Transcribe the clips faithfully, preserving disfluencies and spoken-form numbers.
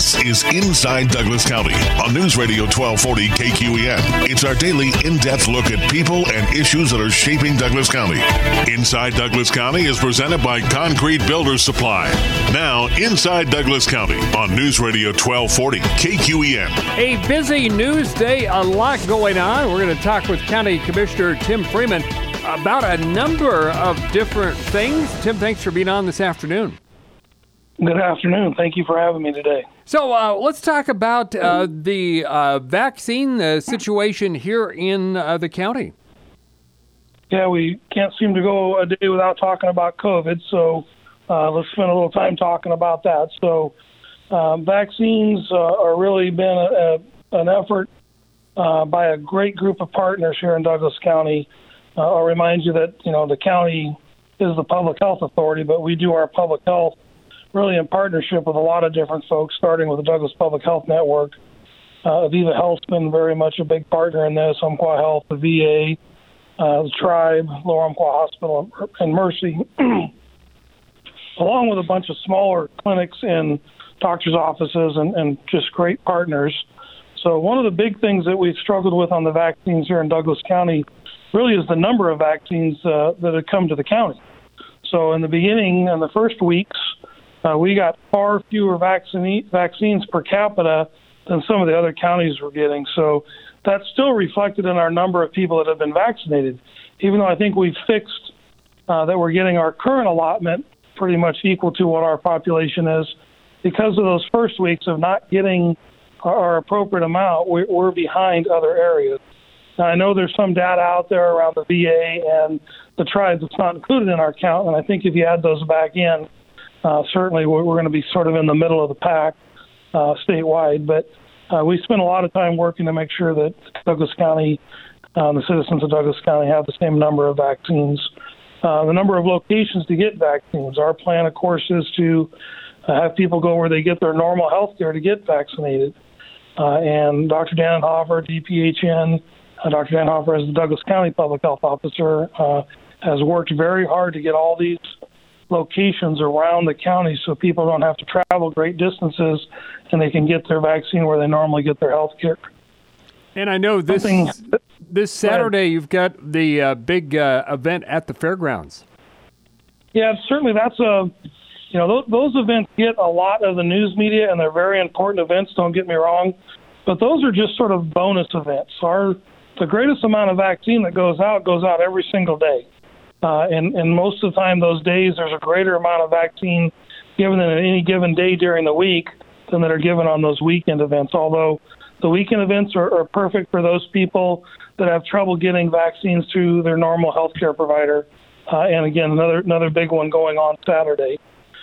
This is Inside Douglas County on News Radio twelve forty K Q E N. It's our daily in-depth look at people and issues that are shaping Douglas County. Inside Douglas County is presented by Concrete Builders Supply. Now, Inside Douglas County on News Radio twelve forty K Q E N. A busy news day, a lot going on. We're going to talk with County Commissioner Tim Freeman about a number of different things. Tim, thanks for being on this afternoon. Good afternoon. Thank you for having me today. So uh, let's talk about uh, the uh, vaccine uh, situation here in uh, the county. Yeah, we can't seem to go a day without talking about COVID, so uh, let's spend a little time talking about that. So um, vaccines uh, are really been a, a, an effort uh, by a great group of partners here in Douglas County. Uh, I'll remind you that, you know, the county is the public health authority, but we do our public health really in partnership with a lot of different folks, starting with the Douglas Public Health Network. Uh, Aviva Health's been very much a big partner in this, Umpqua Health, the V A, uh, the Tribe, Lower Umpqua Hospital, and Mercy, along with a bunch of smaller clinics and doctors' offices and, and just great partners. So one of the big things that we've struggled with on the vaccines here in Douglas County really is the number of vaccines uh, that have come to the county. So in the beginning, in the first weeks, Uh, we got far fewer vaccine, vaccines per capita than some of the other counties were getting. So that's still reflected in our number of people that have been vaccinated, even though I think we've fixed uh, that we're getting our current allotment pretty much equal to what our population is. Because of those first weeks of not getting our, our appropriate amount, we're, we're behind other areas. Now, I know there's some data out there around the V A and the Tribe that's not included in our count, and I think if you add those back in, Uh, certainly, we're, we're going to be sort of in the middle of the pack uh, statewide. But uh, we spend a lot of time working to make sure that Douglas County, uh, the citizens of Douglas County, have the same number of vaccines. Uh, the number of locations to get vaccines. Our plan, of course, is to uh, have people go where they get their normal health care to get vaccinated. Uh, and Doctor Dannenhofer, D P H N, uh, Doctor Dannenhofer, as the Douglas County Public Health Officer, uh, has worked very hard to get all these locations around the county so people don't have to travel great distances and they can get their vaccine where they normally get their health care. And I know this Something, this Saturday you've got the uh, big uh, event at the fairgrounds. Yeah, certainly that's a, you know, those, those events get a lot of the news media and they're very important events, don't get me wrong, but those are just sort of bonus events. Our, the greatest amount of vaccine that goes out goes out every single day. Uh, and, and most of the time, those days, there's a greater amount of vaccine given in any given day during the week than that are given on those weekend events. Although the weekend events are, are perfect for those people that have trouble getting vaccines through their normal healthcare provider. Uh, and again, another another big one going on Saturday.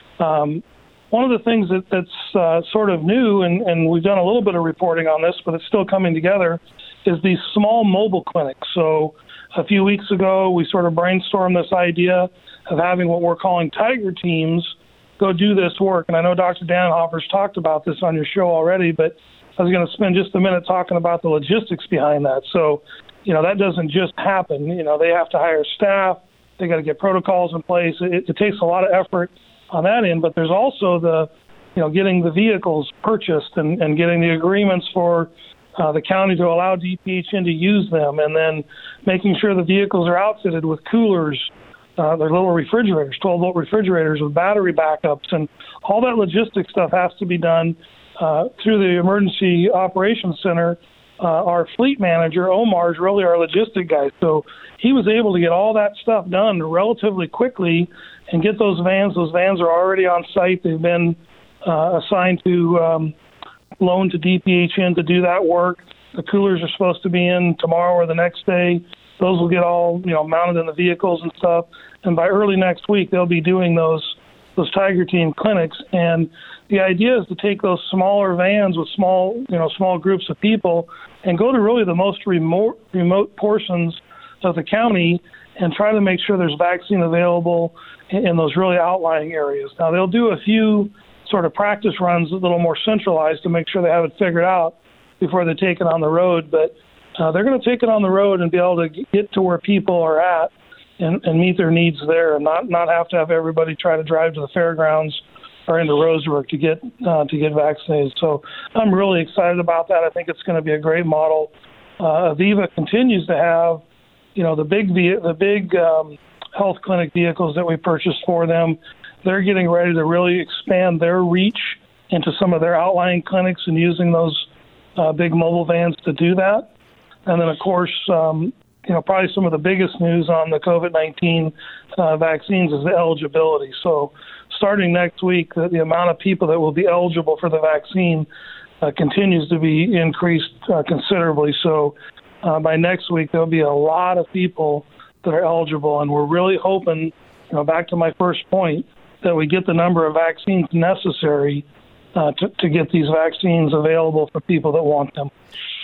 Um, one of the things that, that's uh, sort of new, and, and we've done a little bit of reporting on this, but it's still coming together, is these small mobile clinics. So a few weeks ago, we sort of brainstormed this idea of having what we're calling tiger teams go do this work. And I know Doctor Dannenhofer's talked about this on your show already, but I was going to spend just a minute talking about the logistics behind that. So, you know, that doesn't just happen. You know, they have to hire staff. They got to get protocols in place. It, it takes a lot of effort on that end, but there's also the, you know, getting the vehicles purchased and, and getting the agreements for Uh, the county to allow D P H N to use them, and then making sure the vehicles are outfitted with coolers, uh, their little refrigerators, twelve-volt refrigerators with battery backups, and all that logistics stuff has to be done uh, through the Emergency Operations Center. Uh, our fleet manager, Omar, is really our logistic guy, so he was able to get all that stuff done relatively quickly and get those vans. Those vans are already on site. They've been uh, assigned to um, loan to D P H N to do that work. The coolers are supposed to be in tomorrow or the next day. Those will get all, you know, mounted in the vehicles and stuff. And by early next week, they'll be doing those those Tiger Team clinics. And the idea is to take those smaller vans with small, you know, small groups of people and go to really the most remote remote portions of the county and try to make sure there's vaccine available in, in those really outlying areas. Now, they'll do a few sort of practice runs a little more centralized to make sure they have it figured out before they take it on the road. But uh, they're going to take it on the road and be able to get to where people are at and, and meet their needs there, and not, not have to have everybody try to drive to the fairgrounds are into Roseburg to get uh, to get vaccinated. So I'm really excited about that. I think it's going to be a great model. Uh, Aviva continues to have, you know, the big the big um, health clinic vehicles that we purchased for them. They're getting ready to really expand their reach into some of their outlying clinics and using those uh, big mobile vans to do that. And then, of course, um, you know, probably some of the biggest news on the COVID nineteen uh, vaccines is the eligibility. So starting next week, the, the amount of people that will be eligible for the vaccine uh, continues to be increased uh, considerably. So uh, by next week, there'll be a lot of people that are eligible. And we're really hoping, you know, back to my first point, that we get the number of vaccines necessary uh, to, to get these vaccines available for people that want them.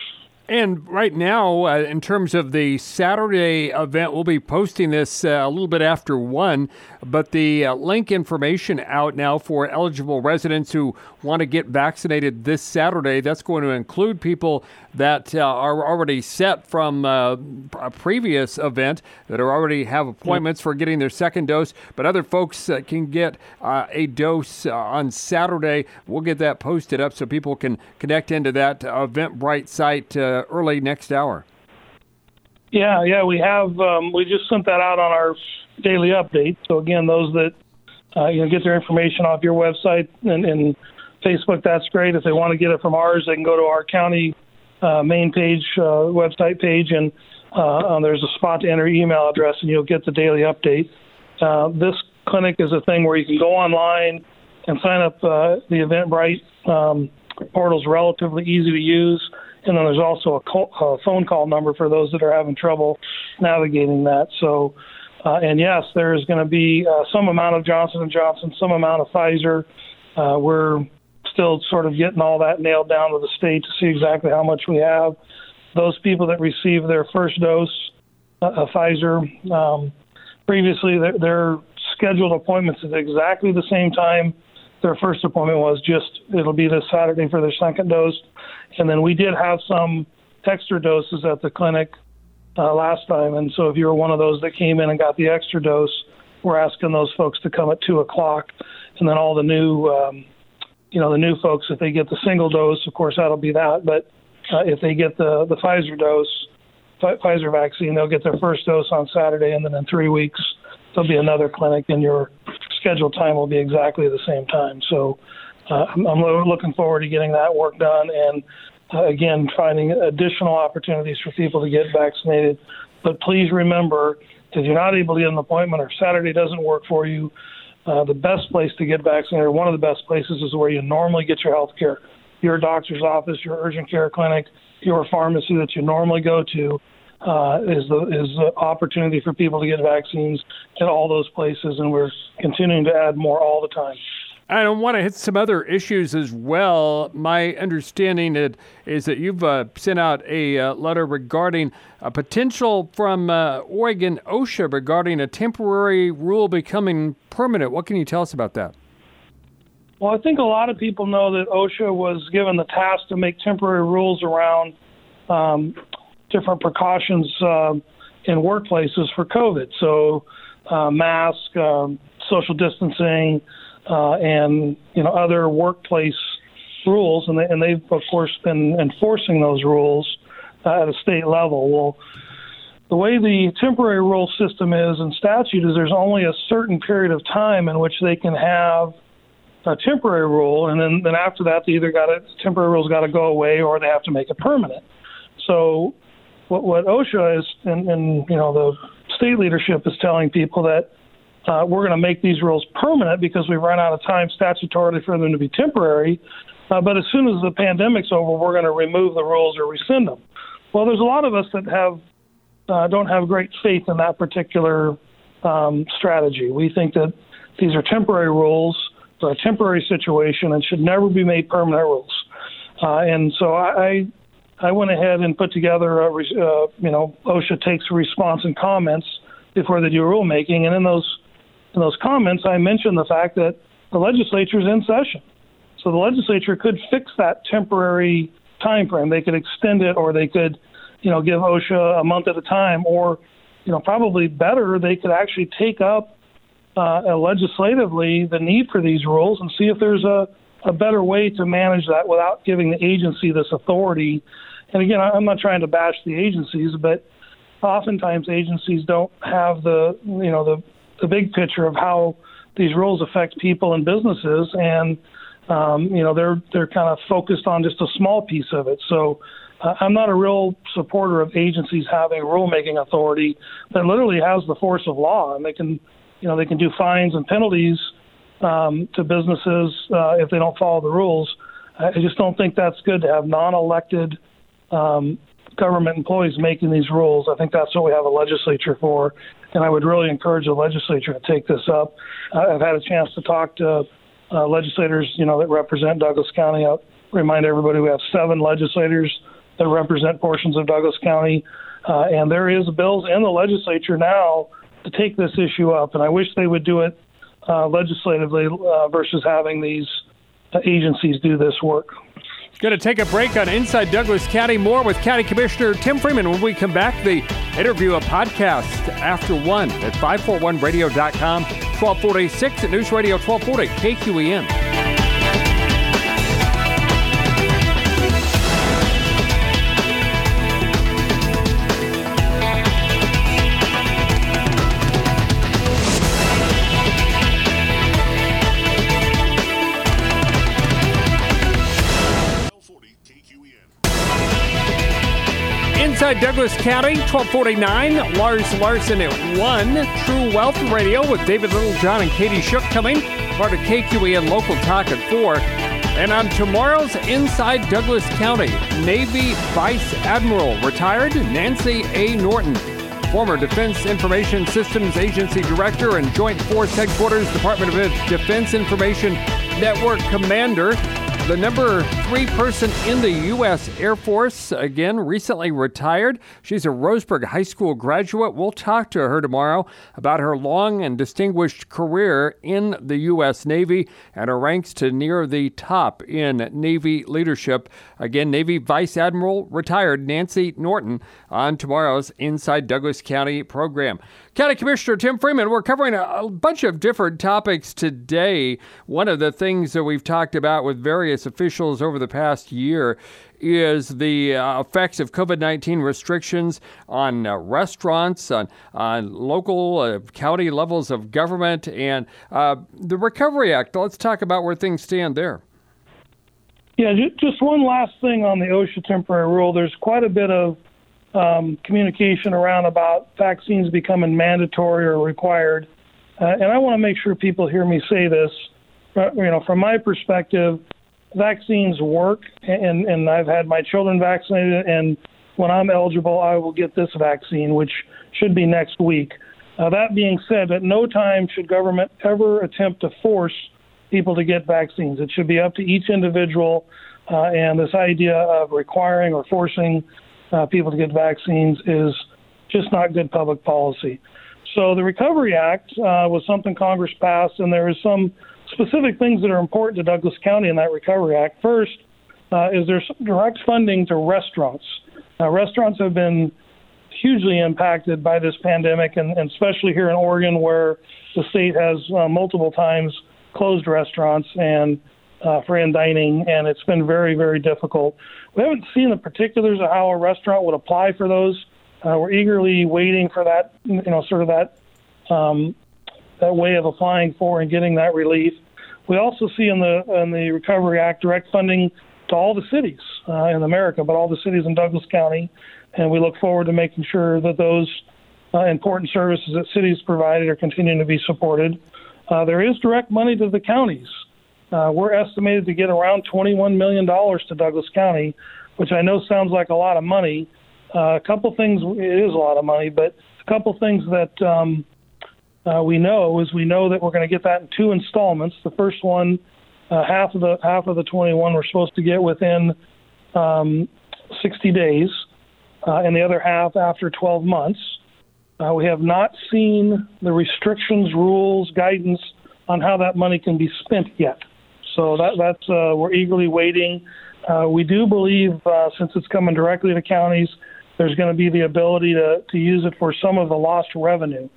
And right now, uh, in terms of the Saturday event, we'll be posting this uh, a little bit after one, but the uh, link information out now for eligible residents who want to get vaccinated this Saturday. That's going to include people that uh, are already set from uh, a previous event, that are already have appointments for getting their second dose, but other folks uh, can get uh, a dose uh, on Saturday. We'll get that posted up so people can connect into that uh, Eventbrite site uh, early next hour. Yeah, yeah, we have. Um, we just sent that out on our daily update. So again, those that uh, you know get their information off your website and, and Facebook, that's great. If they want to get it from ours, they can go to our county uh, main page, uh, website page, and uh, um, there's a spot to enter email address, and you'll get the daily update. Uh, this clinic is a thing where you can go online and sign up. Uh, the Eventbrite um, portal is relatively easy to use. And then there's also a, call, a phone call number for those that are having trouble navigating that. So, uh, and yes, there is going to be uh, some amount of Johnson and Johnson, some amount of Pfizer. Uh, we're still sort of getting all that nailed down with the state to see exactly how much we have. Those people that receive their first dose uh, of Pfizer, um, previously their, their scheduled appointments at exactly the same time their first appointment was. Just it'll be this Saturday for their second dose. And then we did have some extra doses at the clinic uh, last time. And so if you were one of those that came in and got the extra dose, we're asking those folks to come at two o'clock. And then all the new, um, you know, the new folks, if they get the single dose, of course, that'll be that. But uh, if they get the, the Pfizer dose, F- Pfizer vaccine, they'll get their first dose on Saturday. And then in three weeks, there'll be another clinic, and your scheduled time will be exactly the same time. So uh, I'm, I'm looking forward to getting that work done. And Uh, again, finding additional opportunities for people to get vaccinated. But please remember, if you're not able to get an appointment or Saturday doesn't work for you, uh, the best place to get vaccinated, or one of the best places, is where you normally get your health care. Your doctor's office, your urgent care clinic, your pharmacy that you normally go to uh, is the is the opportunity for people to get vaccines at all those places, and we're continuing to add more all the time. I want to hit some other issues as well. My understanding it is that you've uh, sent out a uh, letter regarding a potential from uh, Oregon OSHA regarding a temporary rule becoming permanent. What can you tell us about that? Well, I think a lot of people know that OSHA was given the task to make temporary rules around um, different precautions uh, in workplaces for COVID. So uh, mask, um, social distancing, Uh, and, you know, other workplace rules, and, they, and they've, of course, been enforcing those rules uh, at a state level. Well, the way the temporary rule system is in statute is there's only a certain period of time in which they can have a temporary rule, and then, then after that, they either got to, temporary rules got to go away or they have to make it permanent. So what, what OSHA is, and, and, you know, the state leadership is telling people that Uh, we're going to make these rules permanent because we've run out of time statutorily for them to be temporary. Uh, but as soon as the pandemic's over, we're going to remove the rules or rescind them. Well, there's a lot of us that have uh, don't have great faith in that particular um, strategy. We think that these are temporary rules for a temporary situation and should never be made permanent rules. Uh, and so I, I went ahead and put together, a, uh, you know, OSHA takes a response and comments before they do rulemaking, and in those In those comments, I mentioned the fact that the legislature is in session. So the legislature could fix that temporary time frame. They could extend it, or they could, you know, give OSHA a month at a time, or, you know, probably better, they could actually take up uh, legislatively the need for these rules and see if there's a, a better way to manage that without giving the agency this authority. And again, I'm not trying to bash the agencies, but oftentimes agencies don't have the, you know, the, the big picture of how these rules affect people and businesses. And, um, you know, they're, they're kind of focused on just a small piece of it. So uh, I'm not a real supporter of agencies having rulemaking authority that literally has the force of law, and they can, you know, they can do fines and penalties um, to businesses uh, if they don't follow the rules. I just don't think that's good to have non-elected um, government employees making these rules. I think that's what we have a legislature for, and I would really encourage the legislature to take this up. Uh, I've had a chance to talk to uh, legislators, you know, that represent Douglas County. I'll remind everybody we have seven legislators that represent portions of Douglas County, uh, and there is bills in the legislature now to take this issue up, and I wish they would do it uh, legislatively uh, versus having these uh, agencies do this work. Going to take a break on Inside Douglas County. More with County Commissioner Tim Freeman when we come back. The interview, a podcast after one at five forty-one radio dot com, twelve forty-six at News Radio twelve forty K Q E N. Inside Douglas County, twelve forty-nine, Lars Larson at one, True Wealth Radio with David Littlejohn and Katie Shook coming, part of K Q E N Local Talk at four. And on tomorrow's Inside Douglas County, Navy Vice Admiral, retired Nancy A. Norton, former Defense Information Systems Agency Director and Joint Force Headquarters Department of Defense Information Network Commander. The number three person in the U S Air Force, again, recently retired. She's a Roseburg High School graduate. We'll talk to her tomorrow about her long and distinguished career in the U S Navy and her ranks to near the top in Navy leadership. Again, Navy Vice Admiral, retired Nancy Norton on tomorrow's Inside Douglas County program. County Commissioner Tim Freeman, we're covering a, a bunch of different topics today. One of the things that we've talked about with various officials over the past year is the uh, effects of COVID nineteen restrictions on uh, restaurants, on, on local uh, county levels of government, and uh, the Recovery Act. Let's talk about where things stand there. Yeah, just one last thing on the OSHA temporary rule. There's quite a bit of um, communication around about vaccines becoming mandatory or required. Uh, and I want to make sure people hear me say this. Uh, you know, from my perspective, vaccines work, and, and I've had my children vaccinated, and when I'm eligible, I will get this vaccine, which should be next week. Uh, that being said, at no time should government ever attempt to force people to get vaccines. It should be up to each individual, uh, and this idea of requiring or forcing uh, people to get vaccines is just not good public policy. So the Recovery Act uh, was something Congress passed, and there is some specific things that are important to Douglas County in that Recovery Act. First uh, is there's direct funding to restaurants. Uh, restaurants have been hugely impacted by this pandemic, and, and especially here in Oregon, where the state has uh, multiple times closed restaurants and uh, for in dining, and it's been very, very difficult. We haven't seen the particulars of how a restaurant would apply for those. Uh, we're eagerly waiting for that, you know, sort of that um, that way of applying for and getting that relief. We also see in the in the Recovery Act direct funding to all the cities uh, in America, but all the cities in Douglas County, and we look forward to making sure that those uh, important services that cities provided are continuing to be supported. Uh, there is direct money to the counties. Uh, we're estimated to get around twenty-one million dollars to Douglas County, which I know sounds like a lot of money. Uh, a couple things, it is a lot of money, but a couple things that um, uh, we know is we know that we're going to get that in two installments. The first one, uh, half of the half of the twenty-one we're supposed to get within um, sixty days, uh, and the other half after twelve months. Uh, we have not seen the restrictions, rules, guidance on how that money can be spent yet. So that, that's uh, we're eagerly waiting. Uh, we do believe, uh, since it's coming directly to counties, there's going to be the ability to, to use it for some of the lost revenue.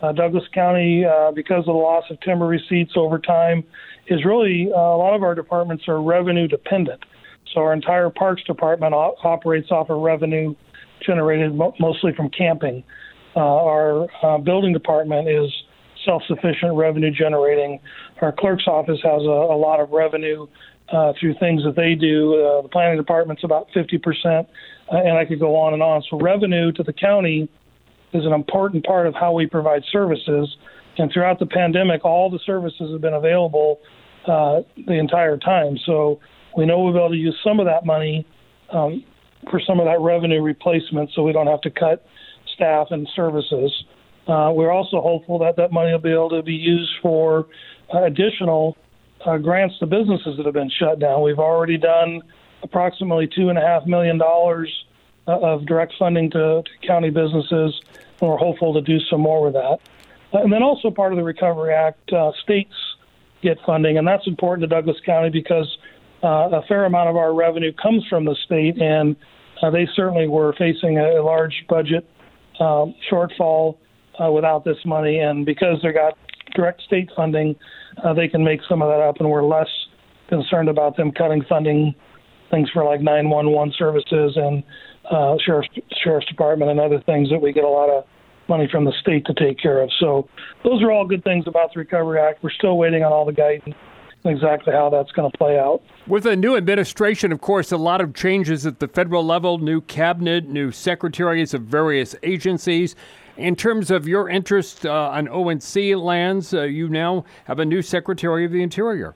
Uh, Douglas County, uh, because of the loss of timber receipts over time, is really uh, a lot of our departments are revenue dependent. So our entire Parks Department o- operates off of revenue generated mo- mostly from camping. Uh, our uh, building department is self-sufficient revenue generating. Our clerk's office has a, a lot of revenue uh, through things that they do. Uh, the planning department's about fifty percent, uh, and I could go on and on. So revenue to the county is an important part of how we provide services. And throughout the pandemic, all the services have been available uh, the entire time. So we know we'll be able to use some of that money um, for some of that revenue replacement so we don't have to cut staff and services. Uh, we're also hopeful that that money will be able to be used for uh, additional uh, grants to businesses that have been shut down. We've already done approximately two point five million dollars uh, of direct funding to, to county businesses, and we're hopeful to do some more with that. Uh, and then also part of the Recovery Act, uh, states get funding, and that's important to Douglas County because uh, a fair amount of our revenue comes from the state, and uh, they certainly were facing a, a large budget um, shortfall Uh, without this money, and because they got direct state funding, uh, they can make some of that up, and we're less concerned about them cutting funding, things for like nine one one services and uh, sheriff's, sheriff's department and other things that we get a lot of money from the state to take care of. So those are all good things about the Recovery Act. We're still waiting on all the guidance and exactly how that's going to play out. With a new administration, of course, a lot of changes at the federal level, new cabinet, new secretaries of various agencies. In terms of your interest uh, on O and C lands, uh, you now have a new Secretary of the Interior.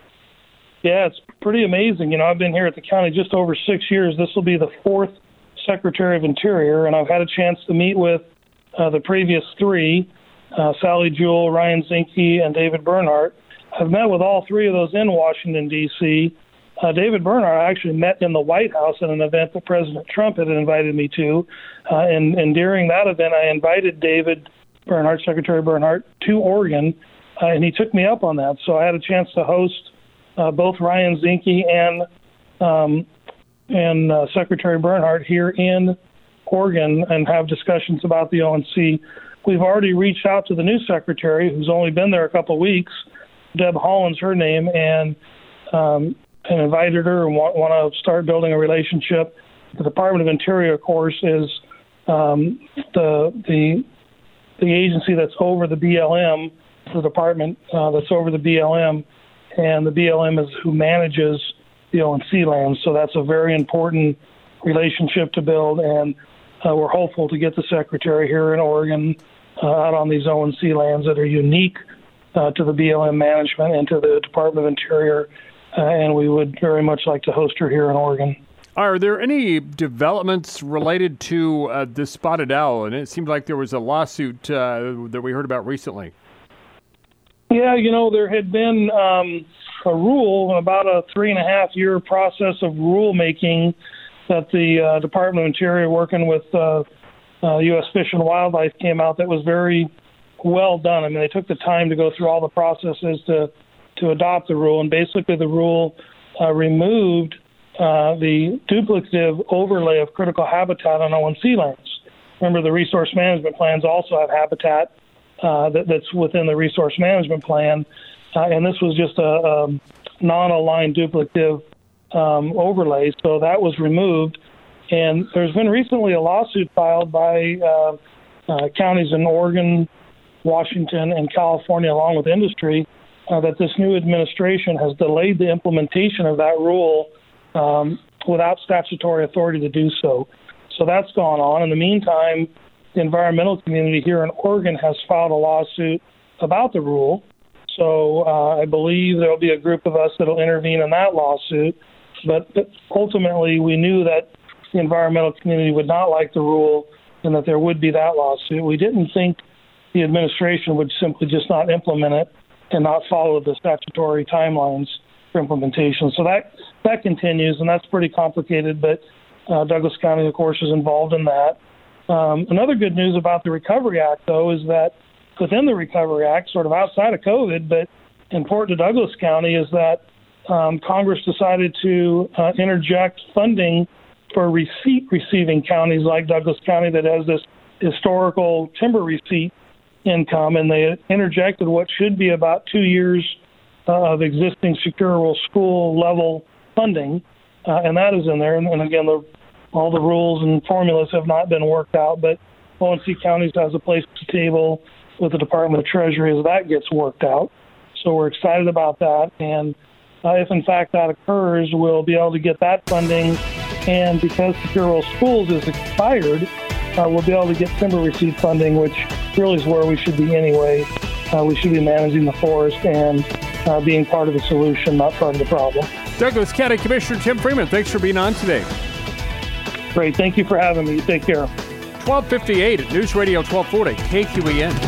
Yeah, it's pretty amazing. You know, I've been here at the county just over six years. This will be the fourth Secretary of Interior, and I've had a chance to meet with uh, the previous three, uh, Sally Jewell, Ryan Zinke, and David Bernhardt. I've met with all three of those in Washington, D C Uh, David Bernhardt I actually met in the White House at an event that President Trump had invited me to. Uh, and, and during that event, I invited David Bernhardt, Secretary Bernhardt, to Oregon, uh, and he took me up on that. So I had a chance to host uh, both Ryan Zinke and um, and uh, Secretary Bernhardt here in Oregon and have discussions about the O and C. We've already reached out to the new secretary, who's only been there a couple of weeks. Deb Holland's her name, and um, and invited her and want, want to start building a relationship. The Department of Interior, of course, is um, the the the agency that's over the B L M, the department uh, that's over the B L M, and the B L M is who manages the O and C lands. So that's a very important relationship to build, and uh, we're hopeful to get the secretary here in Oregon uh, out on these O and C lands that are unique uh, to the B L M management and to the Department of Interior. Uh, and we would very much like to host her here in Oregon. Are there any developments related to uh, the spotted owl? And it seemed like there was a lawsuit uh, that we heard about recently. Yeah, you know, there had been um, a rule, about a three and a half year process of rulemaking that the uh, Department of Interior, working with uh, uh, U S Fish and Wildlife, came out that was very well done. I mean, they took the time to go through all the processes to to adopt the rule, and basically the rule uh, removed uh, the duplicative overlay of critical habitat on O and C lands. Remember, the resource management plans also have habitat uh, that, that's within the resource management plan, uh, and this was just a, a non-aligned duplicative um, overlay, so that was removed. And there's been recently a lawsuit filed by uh, uh, counties in Oregon, Washington, and California, along with industry, Uh, that this new administration has delayed the implementation of that rule um, without statutory authority to do so. So that's gone on. In the meantime, the environmental community here in Oregon has filed a lawsuit about the rule. So uh, I believe there will be a group of us that will intervene in that lawsuit. But, but ultimately, we knew that the environmental community would not like the rule and that there would be that lawsuit. We didn't think the administration would simply just not implement it and not follow the statutory timelines for implementation. So that that continues, and that's pretty complicated, but uh, Douglas County, of course, is involved in that. Um, another good news about the Recovery Act, though, is that within the Recovery Act, sort of outside of COVID, but important to Douglas County, is that um, Congress decided to uh, interject funding for receipt-receiving counties like Douglas County that has this historical timber receipt income, and they interjected what should be about two years uh, of existing secure rural school level funding, uh, and that is in there. And, and again, the, all the rules and formulas have not been worked out, but O and C Counties has a place at the table with the Department of Treasury as that gets worked out. So we're excited about that, and uh, if in fact that occurs, we'll be able to get that funding, and because Secure Rural Schools is expired, uh, we'll be able to get timber receipt funding, which really is where we should be anyway. Uh, we should be managing the forest and uh, being part of the solution, not part of the problem. Douglas County Commissioner Tim Freeman, thanks for being on today. Great. Thank you for having me. Take care. twelve fifty-eight at News Radio twelve forty K Q E N.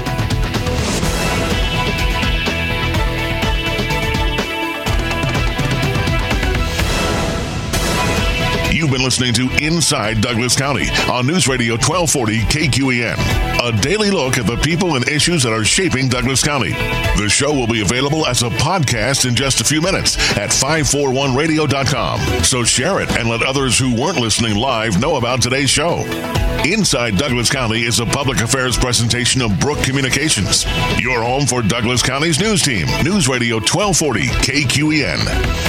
You've been listening to Inside Douglas County on News Radio twelve forty K Q E N, a daily look at the people and issues that are shaping Douglas County. The show will be available as a podcast in just a few minutes at five forty-one radio dot com. So share it and let others who weren't listening live know about today's show. Inside Douglas County is a public affairs presentation of Brook Communications, your home for Douglas County's news team. News Radio twelve forty K Q E N.